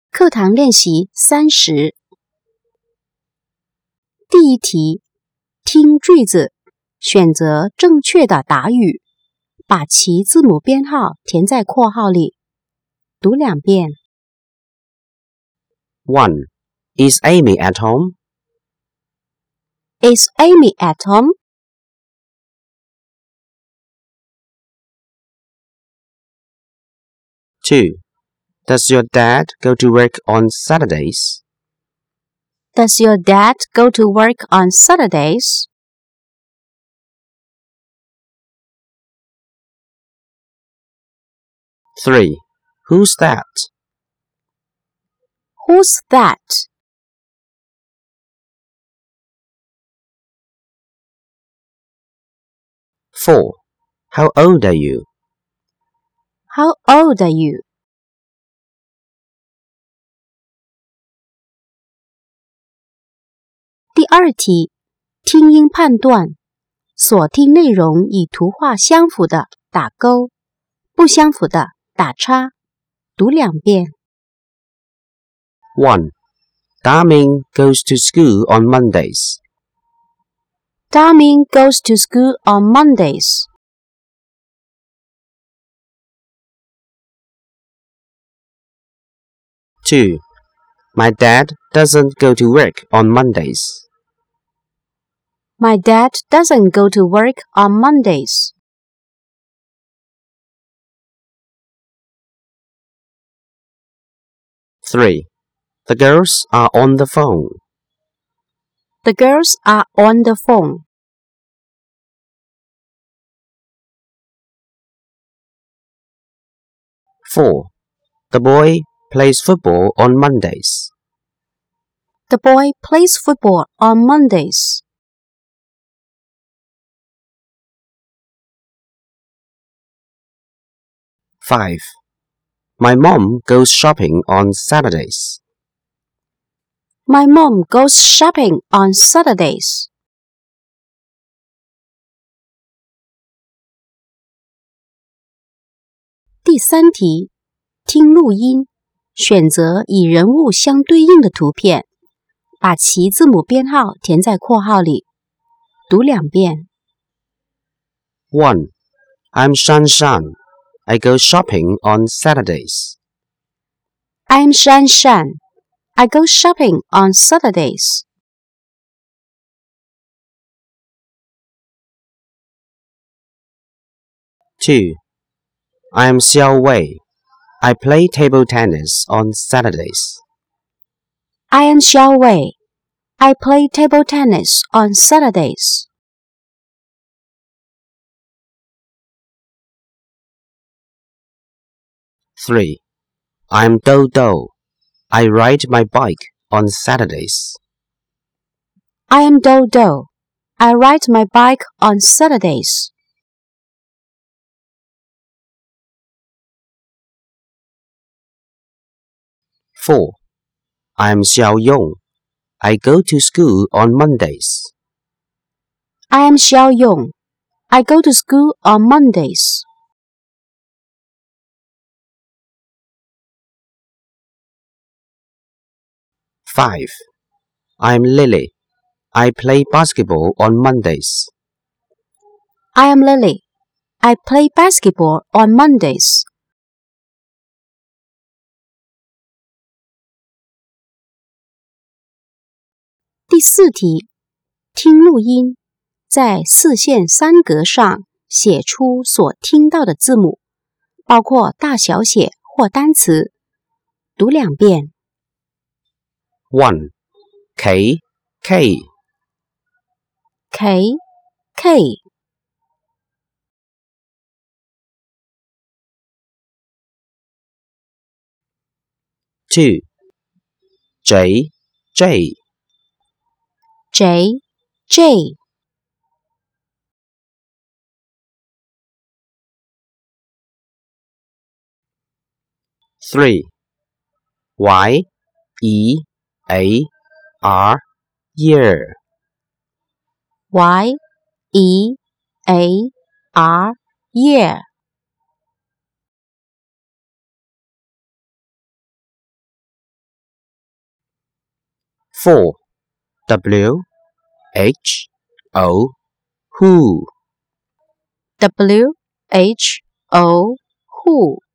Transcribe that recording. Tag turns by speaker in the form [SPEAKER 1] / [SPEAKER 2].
[SPEAKER 1] 课堂练习30。第一题，听句子，选择正确的答语，把其字母编号填在括号里。读2遍。
[SPEAKER 2] 1. Is Amy at home?
[SPEAKER 1] Is Amy at home?
[SPEAKER 2] 2. Does your dad go to work on Saturdays?
[SPEAKER 1] Does your dad go to work on Saturdays?
[SPEAKER 2] 3. Who's that?
[SPEAKER 1] Who's that?
[SPEAKER 2] 4. How old are you?
[SPEAKER 1] How old are you? 第2题，听音判断，所听内容与图画相符的打勾，不相符的打叉。读2遍。
[SPEAKER 2] 1. Daming goes to school on Mondays.
[SPEAKER 1] Daming goes to school on Mondays.
[SPEAKER 2] 2. My dad doesn't go to work on Mondays.
[SPEAKER 1] My dad doesn't go to work on Mondays.
[SPEAKER 2] 3. The girls are on the phone.
[SPEAKER 1] The girls are on the phone.
[SPEAKER 2] 4. The boy plays football on Mondays.
[SPEAKER 1] The boy plays football on Mondays.
[SPEAKER 2] 5. My mom goes shopping on Saturdays.
[SPEAKER 1] My mom goes shopping on Saturdays. 第3题，听录音，选择与人物相对应的图片，把其字母编号填在括号里。读2遍。
[SPEAKER 2] 1. I'm Shanshan. I go shopping on Saturdays.
[SPEAKER 1] I'm Shanshan. I go shopping on Saturdays.
[SPEAKER 2] 2. I'm Xiao Wei. I play table tennis on Saturdays.
[SPEAKER 1] I am Xiao Wei. I play table tennis on Saturdays.
[SPEAKER 2] 3. I'm Dodo. I ride my bike on Saturdays.
[SPEAKER 1] I am Dodo. I ride my bike on Saturdays.
[SPEAKER 2] 4. I'm Xiao Yong. I go to school on Mondays.
[SPEAKER 1] I am Xiao Yong. I go to school on Mondays.
[SPEAKER 2] 5. I'm Lily. I play basketball on Mondays.
[SPEAKER 1] I am Lily. I play basketball on Mondays. 第4题，听录音，在4线3格上写出所听到的字母，包括大小写或单词。读2遍。
[SPEAKER 2] 1. K, K.
[SPEAKER 1] K, K.
[SPEAKER 2] 2. J, J.
[SPEAKER 1] J, J.
[SPEAKER 2] 3. Y, E, A, R, year.
[SPEAKER 1] Y, E, A, R, year.
[SPEAKER 2] 4. W H O who.
[SPEAKER 1] WHO, who.